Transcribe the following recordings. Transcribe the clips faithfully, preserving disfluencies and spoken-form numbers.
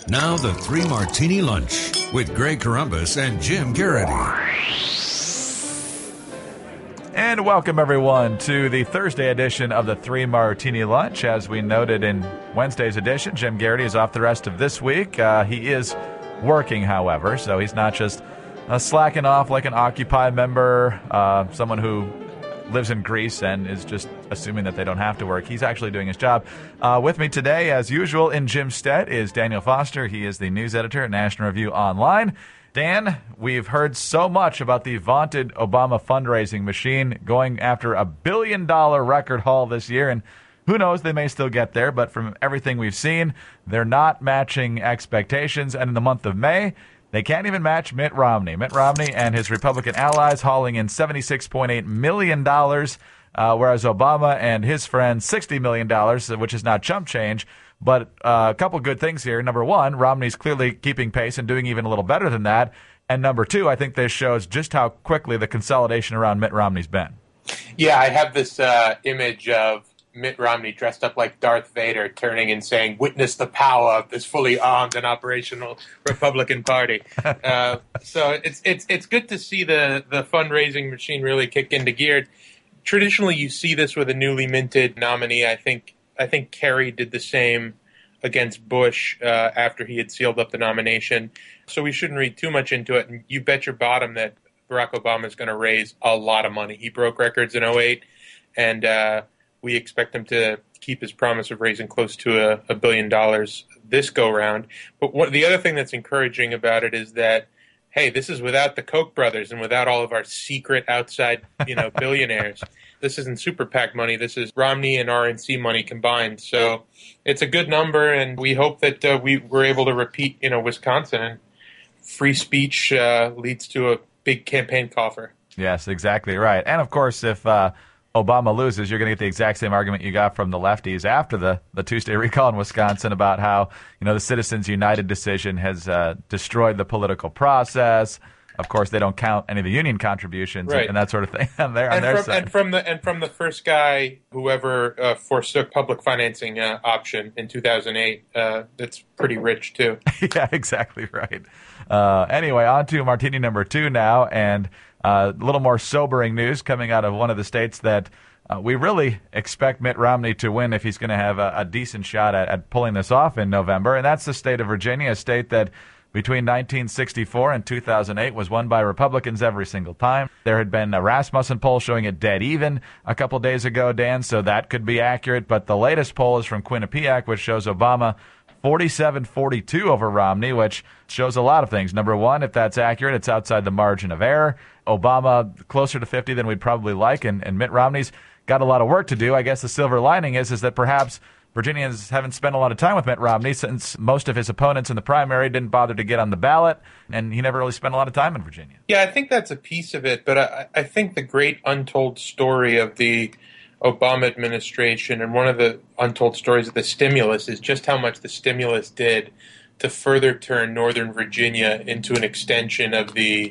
Now the Three Martini Lunch with Greg Corombos and Jim Garrity. And welcome, everyone, to the Thursday edition of the Three Martini Lunch. As we noted in Wednesday's edition, Jim Garrity is off the rest of this week. Uh, he is working, however, so he's not just uh, slacking off like an Occupy member, uh, someone who lives in Greece and is just assuming that they don't have to work. He's actually doing his job. Uh, with me today, as usual, in Jim's stead is Daniel Foster. He is the news editor at National Review Online. Dan, we've heard so much about the vaunted Obama fundraising machine going after a billion-dollar record haul this year, and who knows, they may still get there, but from everything we've seen, they're not matching expectations, and in the month of May, they can't even match Mitt Romney. Mitt Romney and his Republican allies hauling in seventy-six point eight million dollars, uh, whereas Obama and his friends sixty million dollars, which is not chump change. But uh, a couple good things here. Number one, Romney's clearly keeping pace and doing even a little better than that. And number two, I think this shows just how quickly the consolidation around Mitt Romney's been. Yeah, I have this uh, image of Mitt Romney dressed up like Darth Vader turning and saying, "Witness the power of this fully armed and operational Republican Party." uh, so it's it's it's good to see the, the fundraising machine really kick into gear. Traditionally, you see this with a newly minted nominee. I think I think Kerry did the same against Bush uh, after he had sealed up the nomination. So we shouldn't read too much into it. And you bet your bottom that Barack Obama is going to raise a lot of money. He broke records in oh eight, and uh, we expect him to keep his promise of raising close to a, a billion dollars this go-round. But what, the other thing that's encouraging about it is that, hey, this is without the Koch brothers and without all of our secret outside, you know, billionaires. This isn't super PAC money. This is Romney and R N C money combined. So it's a good number, and we hope that uh, we were able to repeat, you know, Wisconsin. And free speech uh, leads to a big campaign coffer. Yes, exactly right. And, of course, if uh, Obama loses, you're going to get the exact same argument you got from the lefties after the, the Tuesday recall in Wisconsin about how, you know, the Citizens United decision has uh, destroyed the political process. Of course, they don't count any of the union contributions right. and that sort of thing on their, and on their from, side. And from the and from the first guy, whoever uh, forsook public financing uh, option in two thousand eight, uh, that's pretty rich too. Yeah, exactly right. Uh, anyway, on to Martini number two now, and uh, a little more sobering news coming out of one of the states that uh, we really expect Mitt Romney to win if he's going to have a, a decent shot at, at pulling this off in November, and that's the state of Virginia, a state that between nineteen sixty-four and two thousand eight was won by Republicans every single time. There had been a Rasmussen poll showing it dead even a couple days ago, Dan, so that could be accurate. But the latest poll is from Quinnipiac, which shows Obama forty-seven forty-two over Romney, which shows a lot of things. Number one, if that's accurate, it's outside the margin of error. Obama closer to fifty than we'd probably like, and, and Mitt Romney's got a lot of work to do. I guess the silver lining is, is that perhaps Virginians haven't spent a lot of time with Mitt Romney since most of his opponents in the primary didn't bother to get on the ballot, and he never really spent a lot of time in Virginia. Yeah, I think that's a piece of it, but I, I think the great untold story of the Obama administration and one of the untold stories of the stimulus is just how much the stimulus did to further turn Northern Virginia into an extension of the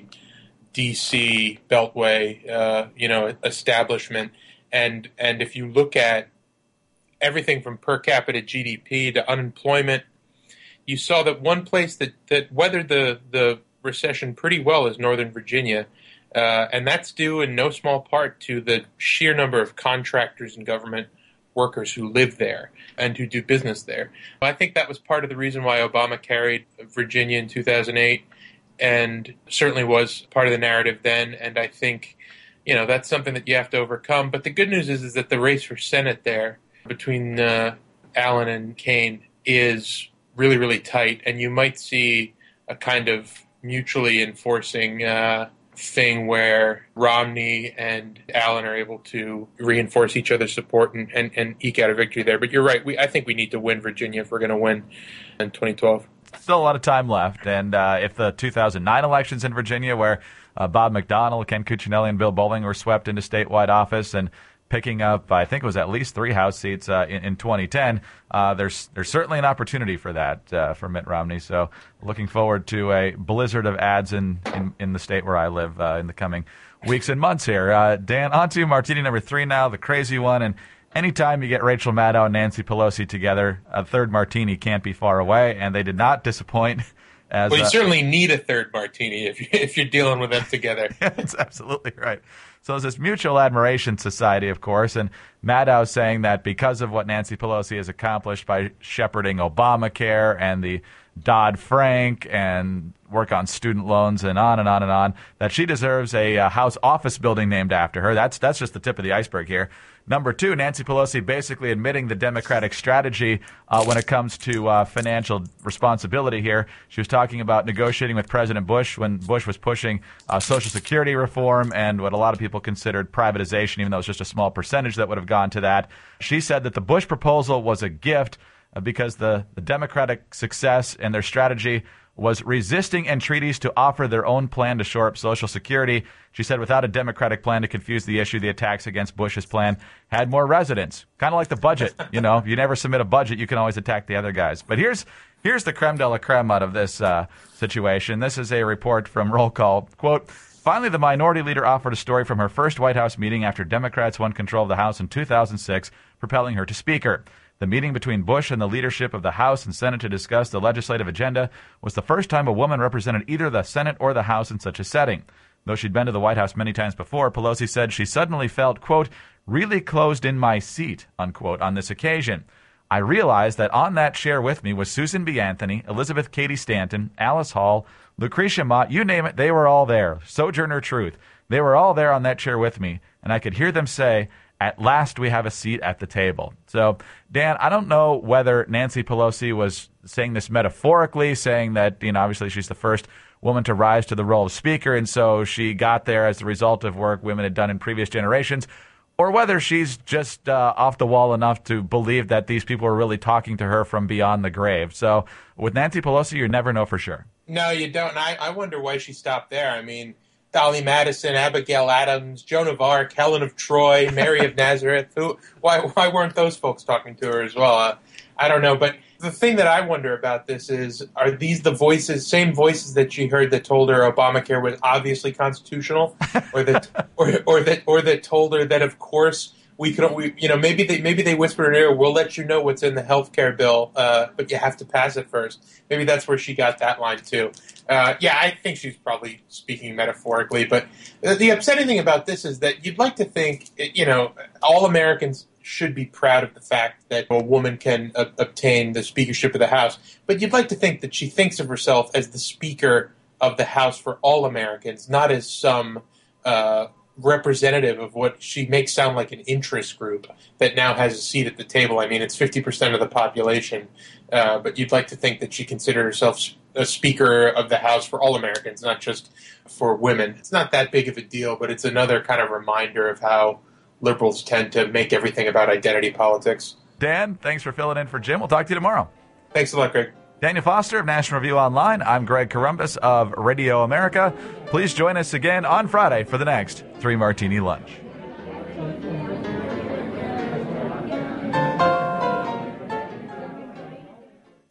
D C Beltway, uh, you know, establishment. And and if you look at everything from per capita G D P to unemployment, you saw that one place that, that weathered the, the recession pretty well is Northern Virginia. Uh, and that's due in no small part to the sheer number of contractors and government workers who live there and who do business there. I think that was part of the reason why Obama carried Virginia in two thousand eight, and certainly was part of the narrative then. And I think, you know, that's something that you have to overcome. But the good news is, is that the race for Senate there between uh, Allen and Kaine is really, really tight, and you might see a kind of mutually enforcing uh, thing where Romney and Allen are able to reinforce each other's support and, and, and eke out a victory there. But you're right. We, I think we need to win Virginia if we're going to win in twenty twelve. Still a lot of time left, and uh, if the two thousand nine elections in Virginia, where uh, Bob McDonnell, Ken Cuccinelli, and Bill Bowling were swept into statewide office and picking up, I think it was at least three House seats uh, in, in twenty ten. Uh, there's there's certainly an opportunity for that uh, for Mitt Romney. So looking forward to a blizzard of ads in, in, in the state where I live uh, in the coming weeks and months here. Uh, Dan, on to Martini number three now, the crazy one. And anytime you get Rachel Maddow and Nancy Pelosi together, a third martini can't be far away, and they did not disappoint. As, well, you uh, certainly need a third martini if, you, if you're dealing with them together. That's absolutely right. So there's this mutual admiration society, of course, and Maddow saying that because of what Nancy Pelosi has accomplished by shepherding Obamacare and the Dodd-Frank and work on student loans and on and on and on, that she deserves a uh, House office building named after her. That's that's just the tip of the iceberg here. Number two, Nancy Pelosi basically admitting the Democratic strategy uh, when it comes to uh, financial responsibility here. She was talking about negotiating with President Bush when Bush was pushing uh, Social Security reform and what a lot of people considered privatization, even though it was just a small percentage that would have gone to that. She said that the Bush proposal was a gift uh, because the, the Democratic success and their strategy was resisting entreaties to offer their own plan to shore up Social Security. She said without a Democratic plan to confuse the issue, the attacks against Bush's plan had more resonance. Kind of like the budget. You know, if you never submit a budget, you can always attack the other guys. But here's here's the creme de la creme out of this uh, situation. This is a report from Roll Call. Quote, finally, the minority leader offered a story from her first White House meeting after Democrats won control of the House in two thousand six, propelling her to Speaker. The meeting between Bush and the leadership of the House and Senate to discuss the legislative agenda was the first time a woman represented either the Senate or the House in such a setting. Though she'd been to the White House many times before, Pelosi said she suddenly felt, quote, really closed in my seat, unquote, on this occasion. I realized that on that chair with me was Susan B. Anthony, Elizabeth Cady Stanton, Alice Hall, Lucretia Mott, you name it, they were all there. Sojourner Truth. They were all there on that chair with me, and I could hear them say, at last we have a seat at the table. So, Dan, I don't know whether Nancy Pelosi was saying this metaphorically, saying that, you know, obviously she's the first woman to rise to the role of Speaker, and so she got there as the result of work women had done in previous generations, or whether she's just uh, off the wall enough to believe that these people are really talking to her from beyond the grave. So with Nancy Pelosi, you never know for sure. No, you don't. And I, I wonder why she stopped there. I mean, Dolly Madison, Abigail Adams, Joan of Arc, Helen of Troy, Mary of Nazareth. Who? Why? Why weren't those folks talking to her as well? Uh, I don't know. But the thing that I wonder about this is: are these the voices, same voices that she heard that told her Obamacare was obviously constitutional, or that, or, or that, or that told her that of course we could, we, you know, maybe they maybe they whispered in her ear, "We'll let you know what's in the health care bill, uh, but you have to pass it first." Maybe that's where she got that line too. Uh, yeah, I think she's probably speaking metaphorically. But the upsetting thing about this is that you'd like to think, you know, all Americans should be proud of the fact that a woman can uh, obtain the speakership of the House. But you'd like to think that she thinks of herself as the Speaker of the House for all Americans, not as some uh, representative of what she makes sound like an interest group that now has a seat at the table. I mean, it's fifty percent of the population. Uh, but you'd like to think that she considered herself a Speaker of the House for all Americans, not just for women. It's not that big of a deal, but it's another kind of reminder of how liberals tend to make everything about identity politics. Dan, thanks for filling in for Jim. We'll talk to you tomorrow. Thanks a lot, Greg. Daniel Foster of National Review Online. I'm Greg Corombos of Radio America. Please join us again on Friday for the next Three Martini Lunch.